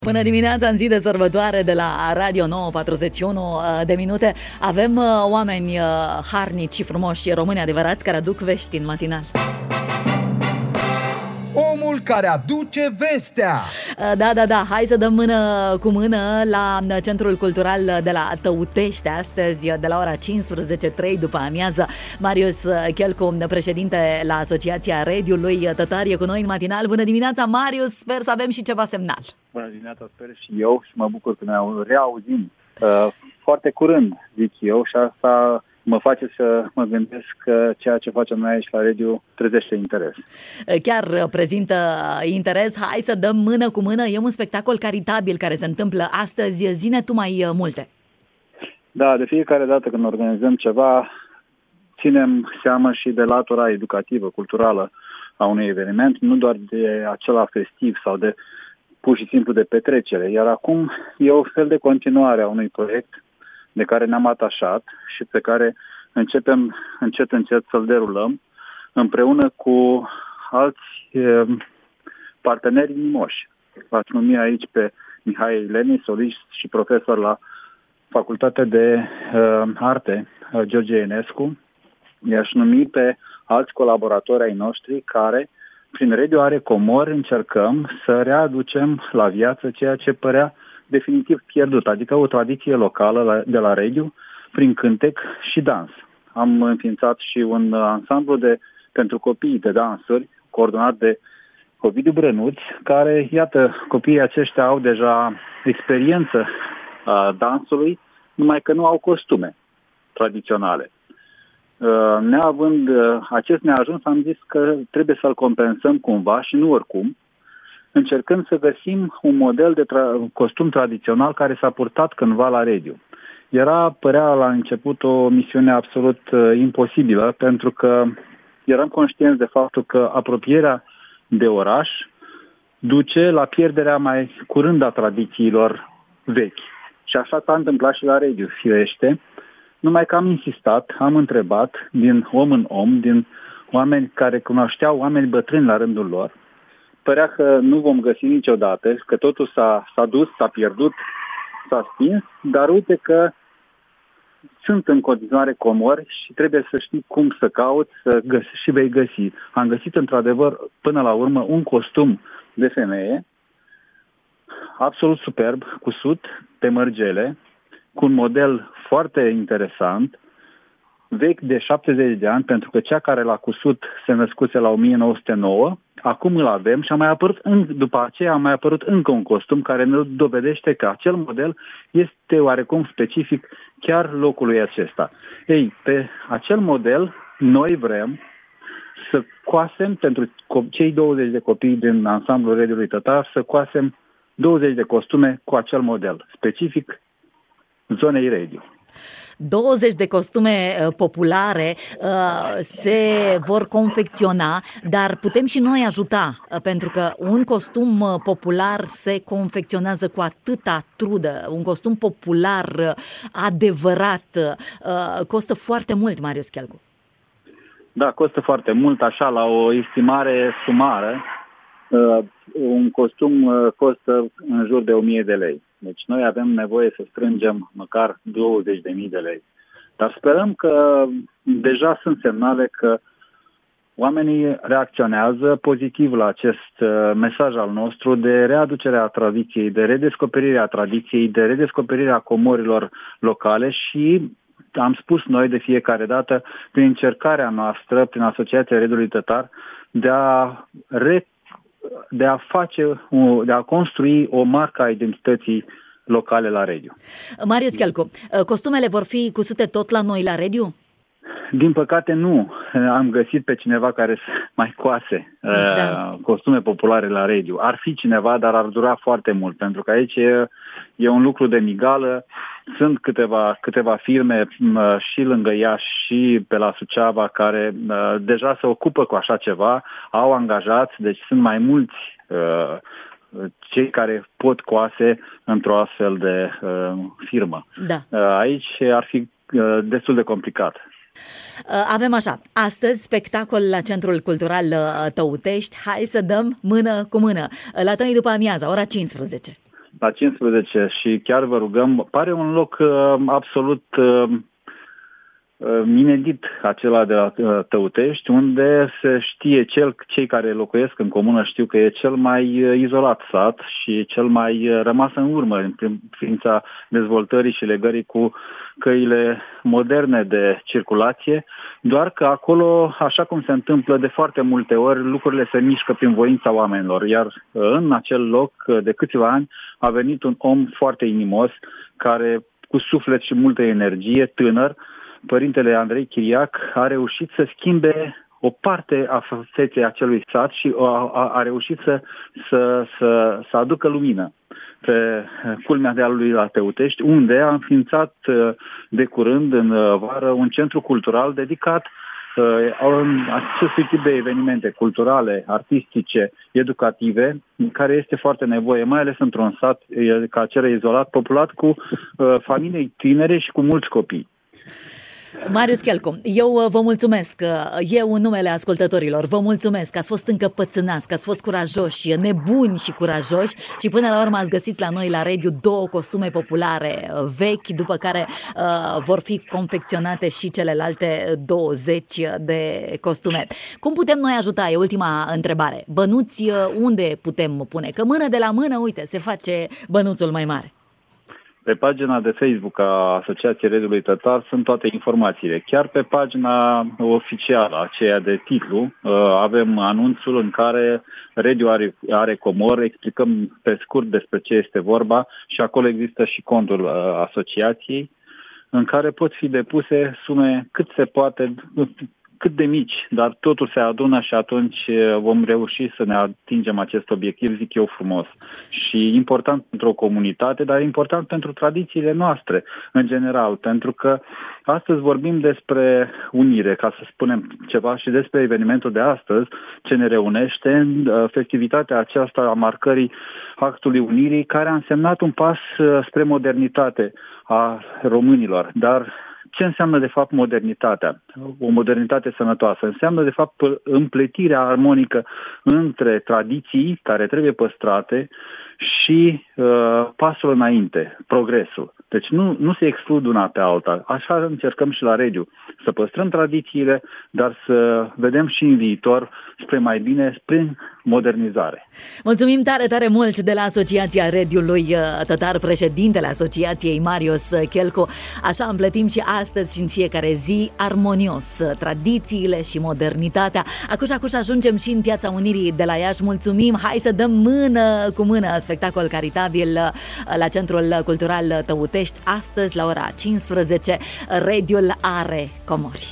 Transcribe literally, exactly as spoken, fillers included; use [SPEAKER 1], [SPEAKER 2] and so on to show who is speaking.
[SPEAKER 1] Până dimineața, în zi de sărbătoare de la Radio nouă, patruzeci și unu de minute, avem oameni harnici și frumoși, români adevărați, care aduc vești în matinal.
[SPEAKER 2] Omul care aduce vestea.
[SPEAKER 1] Da, da, da, hai să dăm mână cu mână la Centrul Cultural de la Tăutești astăzi, de la ora cincisprezece și trei după amiază. Marius Chelcu, președinte la Asociația Rediului Tătar, e cu noi în matinal. Bună dimineața, Marius, sper să avem și ceva semnal.
[SPEAKER 3] Bună dimineața, sper și eu și mă bucur că ne reauzim uh, foarte curând, zic eu, și asta mă face să mă gândesc că ceea ce facem noi aici la radio trezește interes.
[SPEAKER 1] Chiar prezintă interes. Hai să dăm mână cu mână. E un spectacol caritabil care se întâmplă astăzi. Zi-ne tu mai multe.
[SPEAKER 3] Da, de fiecare dată când organizăm ceva, ținem seama și de latura educativă, culturală a unui eveniment, nu doar de acela festiv sau de pur și simplu de petrecere. Iar acum e o fel de continuare a unui proiect de care ne-am atașat și pe care începem încet, încet să-l derulăm împreună cu alți e, parteneri inimoși. V-aș numi aici pe Mihai Leni, solist și profesor la Facultatea de uh, Arte George Enescu. I-aș numi pe alți colaboratori ai noștri care, prin Radio Are Comori, încercăm să readucem la viață ceea ce părea definitiv pierdut, adică o tradiție locală de la radio, prin cântec și dans. Am înființat și un ansamblu de, pentru copii de dansuri, coordonat de Ovidiu Brănuț, care, iată, copiii aceștia au deja experiență a dansului, numai că nu au costume tradiționale. Neavând acest neajuns, am zis că trebuie să-l compensăm cumva și nu oricum, încercând să găsim un model de tra- costum tradițional care s-a purtat cândva la radio. Era, părea la început, o misiune absolut uh, imposibilă, pentru că eram conștienți de faptul că apropierea de oraș duce la pierderea mai curând a tradițiilor vechi. Și așa s-a întâmplat și la radio, firește, numai că am insistat, am întrebat din om în om, din oameni care cunoșteau oameni bătrâni la rândul lor. Părea că nu vom găsi niciodată, că totul s-a, s-a dus, s-a pierdut, s-a stins, dar uite că sunt în continuare comori și trebuie să știi cum să cauți să găsi, și vei găsi. Am găsit într-adevăr până la urmă un costum de femeie absolut superb, cusut pe mărgele, cu un model foarte interesant, vechi de șaptezeci de ani, pentru că cea care l-a cusut se născuse la o mie nouă sute nouă, acum îl avem și a mai apărut, după aceea a mai apărut încă un costum care ne dovedește că acel model este oarecum specific chiar locului acesta. Ei, pe acel model noi vrem să coasem pentru cei douăzeci de copii din ansamblul Rediului Tătar, să coasem douăzeci de costume cu acel model specific zonei radio.
[SPEAKER 1] douăzeci de costume populare uh, se vor confecționa, dar putem și noi ajuta, pentru că un costum popular se confecționează cu atâta trudă. Un costum popular adevărat uh, costă foarte mult, Marius Chelcu.
[SPEAKER 3] Da, costă foarte mult, așa, la o estimare sumară. Uh, un costum uh, costă în jur de o mie de lei. Deci noi avem nevoie să strângem măcar douăzeci de mii de lei. Dar sperăm că deja sunt semnale că oamenii reacționează pozitiv la acest mesaj al nostru de readucere a tradiției, de redescoperire a tradiției, de redescoperire a comorilor locale și am spus noi de fiecare dată, prin încercarea noastră, prin Asociația Rediului Tătar, de a re de a face, de a construi o marcă a identității locale la radio.
[SPEAKER 1] Marius Chelcu, costumele vor fi cusute tot la noi la radio?
[SPEAKER 3] Din păcate nu. Am găsit pe cineva care să mai coase da. costume populare la radio. Ar fi cineva, dar ar dura foarte mult, pentru că aici e, e un lucru de migală. Sunt câteva, câteva firme și lângă Iași și pe la Suceava care deja se ocupă cu așa ceva, au angajați, deci sunt mai mulți cei care pot coase într-o astfel de firmă.
[SPEAKER 1] Da.
[SPEAKER 3] Aici ar fi destul de complicat.
[SPEAKER 1] Avem așa, astăzi spectacol la Centrul Cultural Tăutești. Hai să dăm mână cu mână la trei după amiaza, ora cincisprezece.
[SPEAKER 3] la cincisprezece și chiar vă rugăm, pare un loc uh, absolut uh, inedit acela de la Tăutești, unde se știe, cel, cei care locuiesc în comună știu că e cel mai izolat sat și cel mai rămas în urmă în privința dezvoltării și legării cu căile moderne de circulație, doar că acolo, așa cum se întâmplă de foarte multe ori, lucrurile se mișcă prin voința oamenilor, iar în acel loc de câțiva ani a venit un om foarte inimos, care cu suflet și multă energie, tânăr, Părintele Andrei Chiriac, a reușit să schimbe o parte a feței acelui sat și a, a, a reușit să, să, să, să aducă lumină pe culmea dealului la Tăutești, unde a înființat de curând, în vară, un centru cultural dedicat acestui tip de evenimente culturale, artistice, educative, care este foarte nevoie, mai ales într-un sat ca acela izolat, populat cu familii tinere și cu mulți copii.
[SPEAKER 1] Marius Chelcu, eu vă mulțumesc, eu în numele ascultătorilor, vă mulțumesc că ați fost încăpățânați, că ați fost curajoși, nebuni și curajoși și până la urmă ați găsit la noi la Radio două costume populare vechi, după care uh, vor fi confecționate și celelalte douăzeci de costume. Cum putem noi ajuta? E ultima întrebare. Bănuți unde putem pune? Că mână de la mână, uite, se face bănuțul mai mare.
[SPEAKER 3] Pe pagina de Facebook a Asociației Rediului Tătar sunt toate informațiile. Chiar pe pagina oficială, aceea de titlu, avem anunțul în care Rediu are, are comor, explicăm pe scurt despre ce este vorba și acolo există și contul asociației în care pot fi depuse sume cât se poate, cât de mici, dar totul se adună și atunci vom reuși să ne atingem acest obiectiv, zic eu, frumos. Și important pentru o comunitate, dar important pentru tradițiile noastre, în general, pentru că astăzi vorbim despre unire, ca să spunem ceva, și despre evenimentul de astăzi, ce ne reunește, festivitatea aceasta a marcării actului unirii, care a însemnat un pas spre modernitate a românilor, dar ce înseamnă de fapt modernitatea? O modernitate sănătoasă înseamnă de fapt împletirea armonică între tradiții care trebuie păstrate și uh, pasul înainte, progresul. Deci nu, nu se exclud una pe alta. Așa încercăm și la Rediu, să păstrăm tradițiile, dar să vedem și în viitor spre mai bine, prin modernizare.
[SPEAKER 1] Mulțumim tare, tare mult de la Asociația Rediului Tătar, președintele Asociației Marius Chelcu. Așa împletim și astăzi și în fiecare zi armonios tradițiile și modernitatea. Acuș, acuș ajungem și în Piața Unirii de la Iași. Mulțumim, hai să dăm mână cu mână spectacol caritabil la Centrul Cultural Tăutești. Astăzi la ora cincisprezece, Rediul are comori.